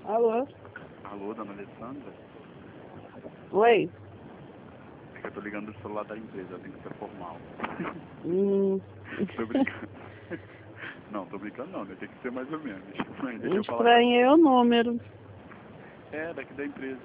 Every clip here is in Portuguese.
Alô? Alô, dona Alessandra? Oi? É que eu tô ligando do celular da empresa, tem que ser formal. Tô brincando. Não, tô brincando não, né? Tem que ser mais ou menos. Mas deixa eu falar. Estranhei o número. É, daqui da empresa.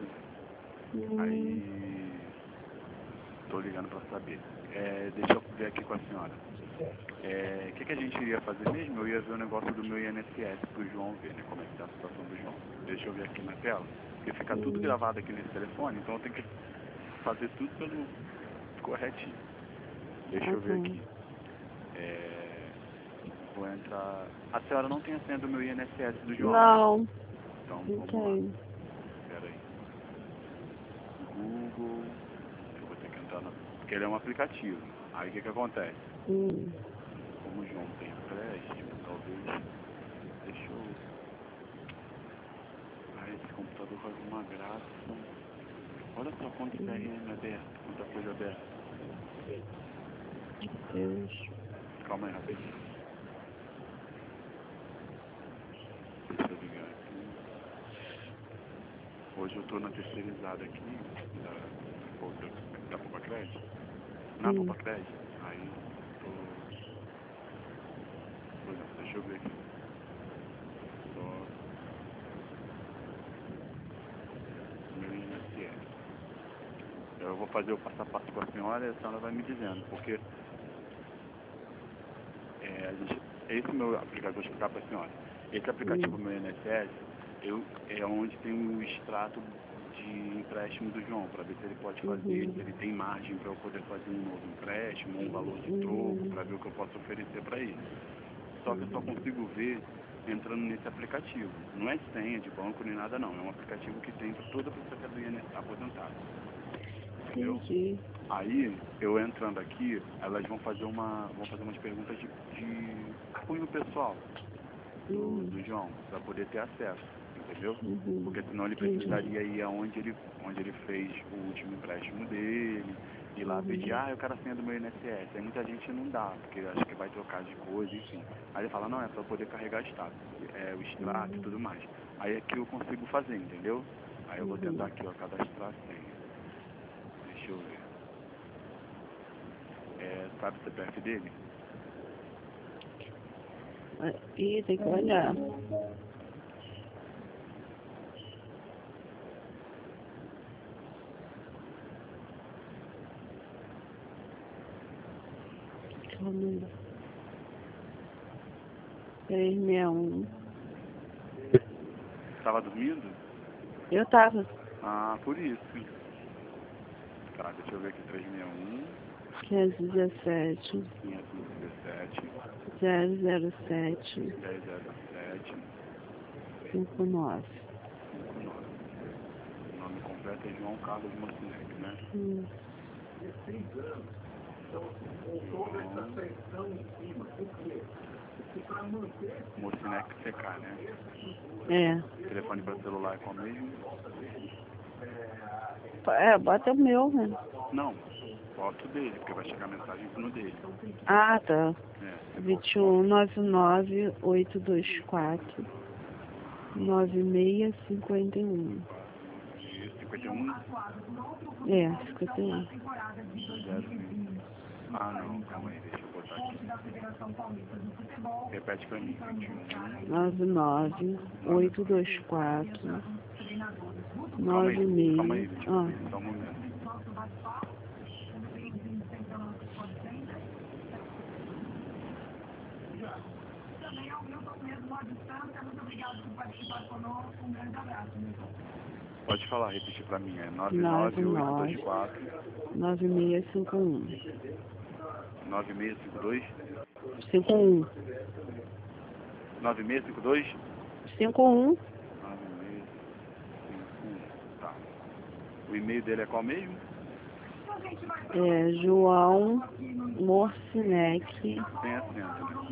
Aí... tô ligando pra saber. Deixa eu ver aqui com a senhora. O que a gente iria fazer mesmo? Eu ia ver o negócio do meu INSS pro João ver, né? Como é que tá a situação do João. Deixa eu ver aqui na tela. Porque fica tudo gravado aqui nesse telefone, então eu tenho que fazer tudo pelo corretinho. Deixa eu ver aqui. Vou entrar... A senhora não tem a senha do meu INSS do João? Não. Então Não vamos lá. tem. Espera aí. Google... Eu vou ter que entrar na... Porque ele é um aplicativo. Aí o que acontece? Como o João tem empréstimo, talvez... Deixa eu... Ai, esse computador faz uma graça. Olha só quanto CRM aberto, quanta coisa aberta. Deus. Calma aí, rapidinho. Deixa eu ligar aqui. Hoje eu tô na terceirizada aqui, da Popacred. Na Popacred. Aí tô... Por exemplo, deixa eu ver aqui. Só... Meu INSS. Eu vou fazer o passo a passo com a senhora e a senhora vai me dizendo, porque... Esse meu aplicativo, vou explicar para a senhora. Esse aplicativo meu INSS, é onde tem o extrato de empréstimo do João, para ver se ele pode fazer, se ele tem margem para eu poder fazer um novo empréstimo, um valor de troco, para ver o que eu posso oferecer para ele. Só que eu só consigo ver entrando nesse aplicativo. Não é senha de banco nem nada não, é um aplicativo que tem para toda pessoa que é do INSS aposentado. Entendeu? Entendi. Aí, eu entrando aqui, elas vão fazer umas perguntas de cunho pessoal do João, para poder ter acesso, entendeu? Porque senão ele precisaria ir onde ele fez o último empréstimo dele, ir lá pedir, eu quero a senha do meu INSS. Aí muita gente não dá, porque acha que vai trocar de coisa, enfim. Aí ele fala, não, é para poder carregar o extrato e tudo mais. Aí aqui eu consigo fazer, entendeu? Aí eu vou tentar aqui, ó, cadastrar a senha. Deixa eu ver. Sabe o CPF dele? Ih, tem que olhar. Calma. 361. Tava dormindo? Eu tava. Ah, por isso. Tá, deixa eu ver aqui, 361. 517. 517. 007. 1007. 59. 59. O nome completo é João Carlos Mocinec, né? Mocinec CK, né? É. Telefone para celular é qual mesmo? Bota o meu, né? Não, foto dele, porque vai chegar mensagem no dele. Ah, tá. É, 21 99 824 9651. 51? É, 51. 020. Ah, não, calma aí, deixa eu botar aqui. Repete pra mim, 21. 99 824 Calma aí, 96. deixa eu ver, só um momento. Pode falar, repetir pra mim, é 99824 9651. 9652? 51. 9652? 51. 9651, tá. O e-mail dele é qual mesmo? É João Morcinec. Sem acento, né?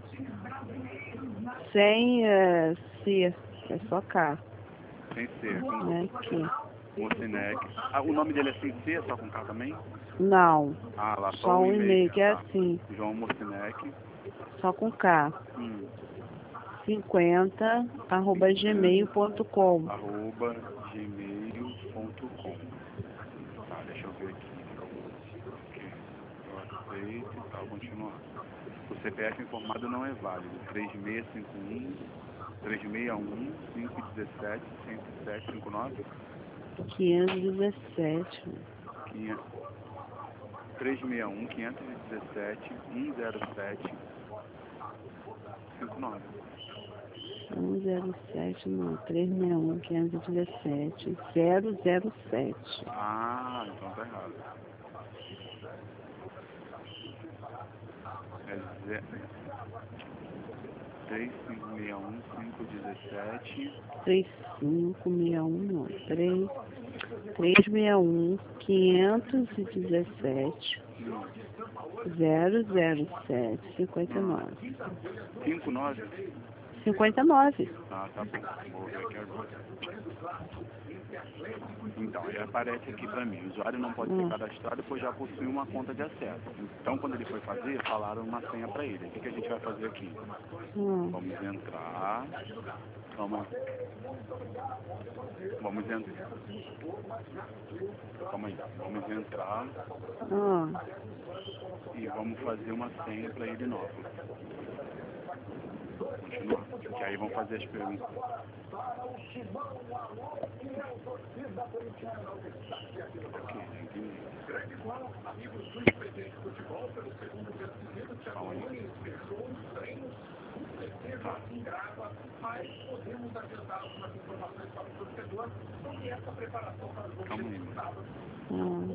Sem C. É só K. Sem C, com Né? Aqui. Mocinec. Ah, o nome dele é sem C, só com K também? Não. Ah, lá, Só o um e-mail que é tá. assim. João Mocinec. Só com K. 50@gmail.com. @gmail.com. Tá, deixa eu ver aqui. Ok. Eu aceito e tal, continuar. O CPF informado não é válido. 3651 3661 517 10759 517. 361 517 107 59. 107, não, 361, 517, 007. Ah, então tá errado. É 3561 517 3561, não, 361, 517, 007, 59. 59? 59. Ah, tá bom. Vou ver aqui agora. Então, ele aparece aqui para mim. O usuário não pode ser cadastrado, pois já possui uma conta de acesso. Então, quando ele foi fazer, falaram uma senha para ele. O que a gente vai fazer aqui? Vamos entrar. Vamos entrar. Calma aí. Vamos entrar. E vamos fazer uma senha para ele nova. Continua. Que aí vão fazer as perguntas. Calma aí. Tá. Calma aí, mano.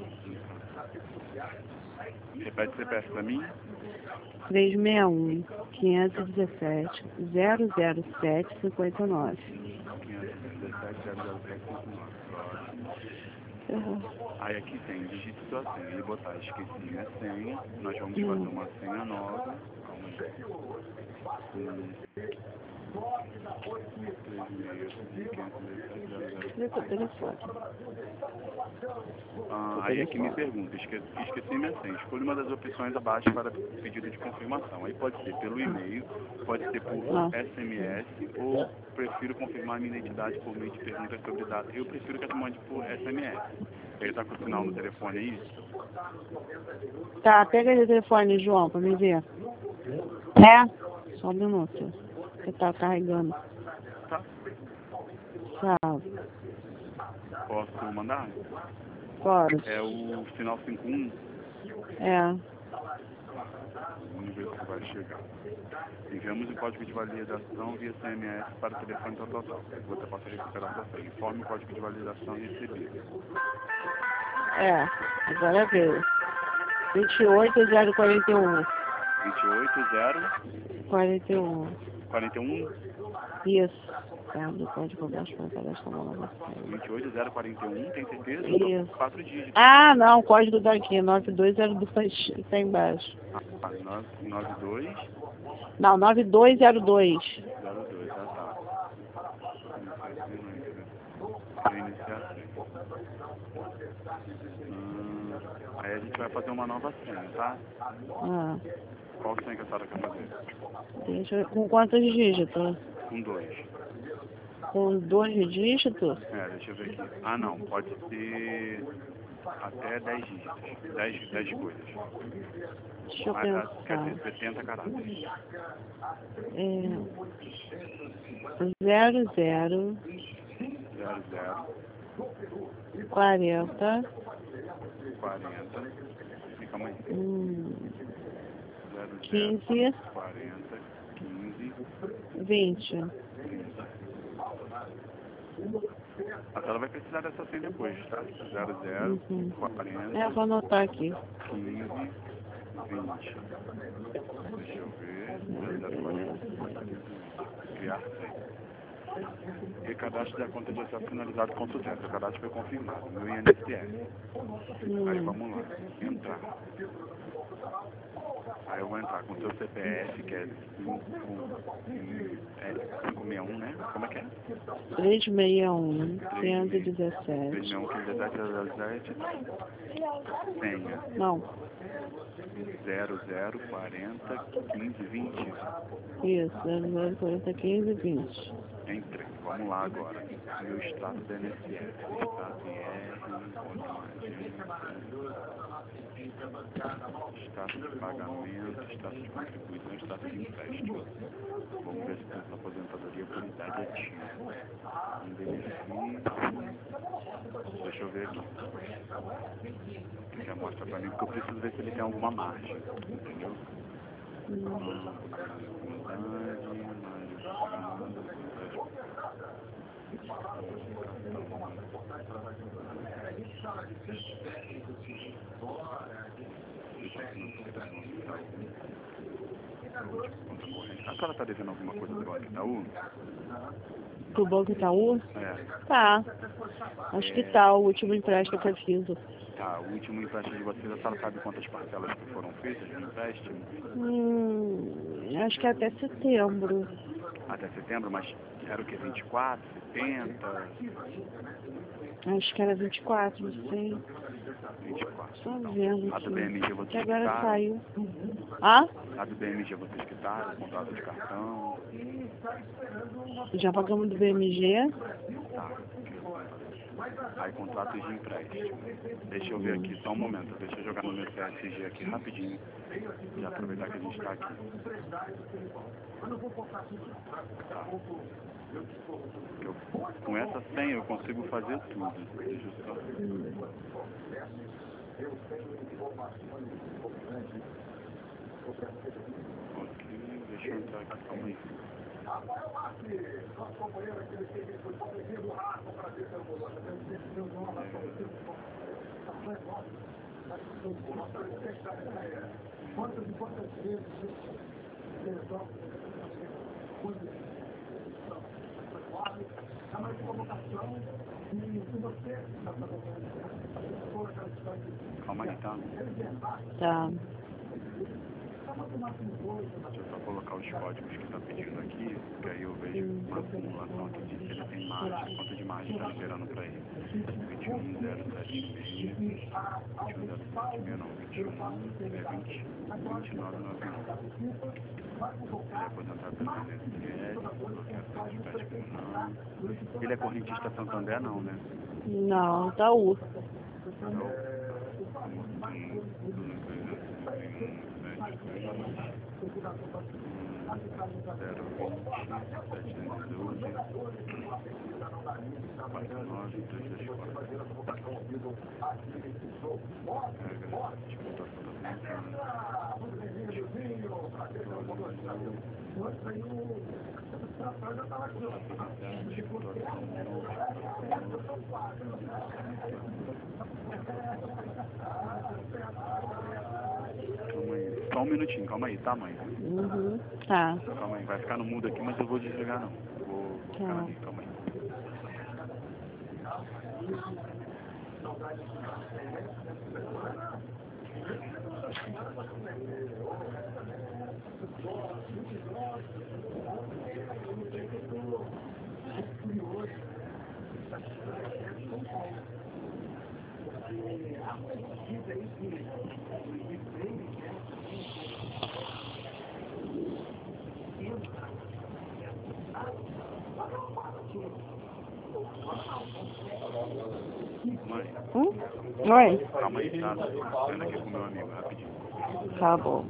Repete o CPF para mim. 361, 517, 007, 59. 517 007 59. Aí aqui tem, digite sua senha. Ele botar esqueci minha senha. Nós vamos fazer uma senha nova. Calma aí. Aí aqui me pergunta, esqueci minha senha. Escolha uma das opções abaixo para pedido de confirmação. Aí pode ser pelo e-mail, pode ser por SMS, ou prefiro confirmar minha identidade por meio de perguntas sobre dados. Eu prefiro que mande por SMS. Ele tá com o sinal no telefone aí? Tá, pega aí o telefone, João, pra me ver. É? Só um minuto. Você tá carregando. Tá. Tchau. Posso mandar? Pode. É o final 51? É. Vamos ver se vai chegar. Enviamos o código de validação via SMS para o telefone total. Você pode recuperar sua senha. Informe o código de validação recebido. É, agora veio. 28041. 28041. 41. Isso. Do código baixo para cadastrar uma nova senha. 28041, tem certeza? Isso. 4 dígitos. Ah, não, o código daqui, 9202, tá embaixo. 92? Não, 9202. 02, tá. Iniciar. Aí a gente vai fazer uma nova senha, tá? Qual senha que a senhora quer fazer? Com quantos dígitos? Com 2. Com 2 dígitos? Deixa eu ver aqui. Ah, não, pode ser até 10 dígitos. 10 coisas. Deixa eu pensar. Quer dizer, 70 caracteres. 00 00 40. 40. Calma aí. 15. 40. 15. 20. A senhora vai precisar dessa senha depois, tá? 00 40. Vou anotar aqui. 15. 20. Deixa eu ver. 0040. Criar senha. Recadastro da conta de acesso finalizado com sucesso. O cadastro foi confirmado. Meu INSS. Aí vamos lá. Entrar. Aí eu vou entrar com o seu CPF, que é 561, né? Como é que é? 361, 517. 361, 517, 007. Senha. Não. 0040 15 20. Isso, 0040 15 20. Entrei. Vamos lá agora. Meu extrato da NSS. Extrato IR, status de pagamento, status de contribuição, status de empréstimo. Vamos ver se tem essa aposentadoria por idade ativa. Um benefício. Deixa eu ver aqui. Já mostra pra mim, porque eu preciso ver se ele tem alguma margem. Entendeu? A senhora está devendo alguma coisa do Banco Itaú? Pro Banco Itaú? É. Tá. Acho que tá, o último empréstimo que eu fiz. Tá, o último empréstimo de vocês, a senhora sabe quantas parcelas que foram feitas no empréstimo? Acho que é até setembro. Até setembro, mas era o que? 24, 70? Acho que era 24, não sei. 24. Só vendo A do BMG vocês que agora quitaram? saiu. Ah? A do BMG vocês quitaram? Contrato de cartão? Já pagamos do BMG. Tá. Aí contratos de empréstimo. Deixa eu ver aqui, só um momento. Deixa eu jogar no meu CSG aqui rapidinho. Já aproveitar que a gente está aqui. Tá. Com essa senha eu consigo fazer tudo. Deixa eu só... Ok, deixa eu entrar aqui, calma aí. Calma aí, tá? Tá. Deixa eu só colocar os códigos que está pedindo aqui, que aí eu vejo uma acumulação aqui de se ele tem margem, quanto de margem está liberando para ele. 21.076, 21.076 não, 29.91. Ele é aposentado pelo INSS, não. Ele é correntista Santander não, né? Não, Itaú. Só um minutinho, calma aí, tá, mãe? Tá. Calma aí, vai ficar no mudo aqui, mas eu vou desligar não. Vou ficar aqui, calma aí. Mãe. Oi? Calma aí, tá? Tô vendo aqui com meu amigo, rapidinho. Tá bom.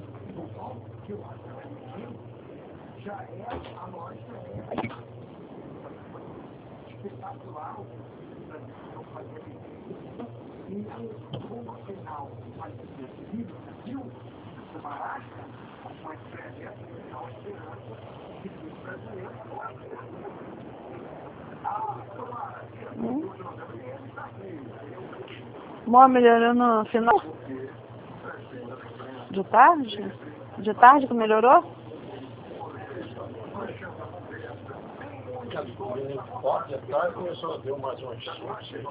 Bom, melhorou no final? De tarde? De tarde que melhorou? De tarde começou a ter mais umas 5, 6.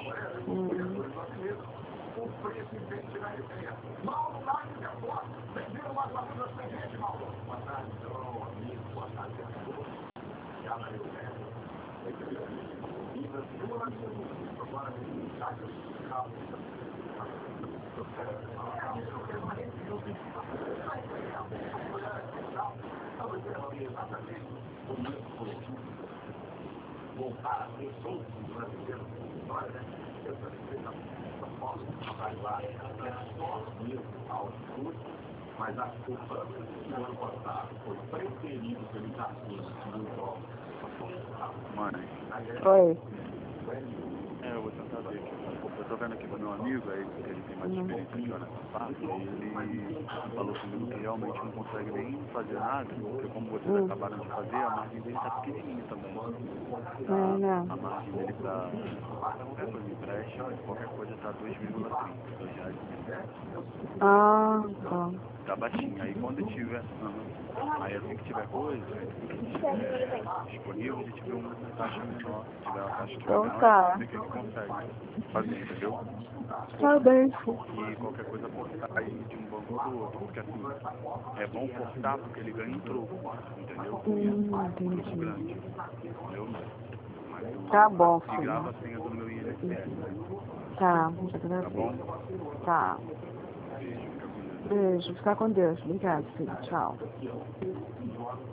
Mas a culpa do ano passado foi preferido pelo Itaquinho nos jogos. Mãe, Oi. eu vou tentar ver aqui. Eu tô vendo aqui com meu amigo, aí ele tem mais experiência que eu nessa parte, e ele falou comigo que realmente não consegue nem fazer nada, porque como vocês acabaram de fazer, a margem dele tá pequenininha também. A margem dele pra qualquer coisa, empréstimo, qualquer coisa tá 2,30 R$2,30. Ah, tá. Tá baixinho. Aí quando tiver, aí assim que tiver coisa, tiver disponível, a gente vê uma taxa menor. Se tiver uma taxa que Então menor, tá. vê o que ele consegue fazer, entendeu? Tá bem. E qualquer coisa cortar aí de um banco pro outro, porque assim, é bom cortar porque ele ganha um troco, entendeu? Um troco Entendi. grande, entendeu? Mas Tá bom, e grava filho. a senha do meu INSS, Tá, muito tá agradeço. bom? Tá. Beijo, fica com Deus. Beijo, fica com Deus. Obrigada, filho. Tchau.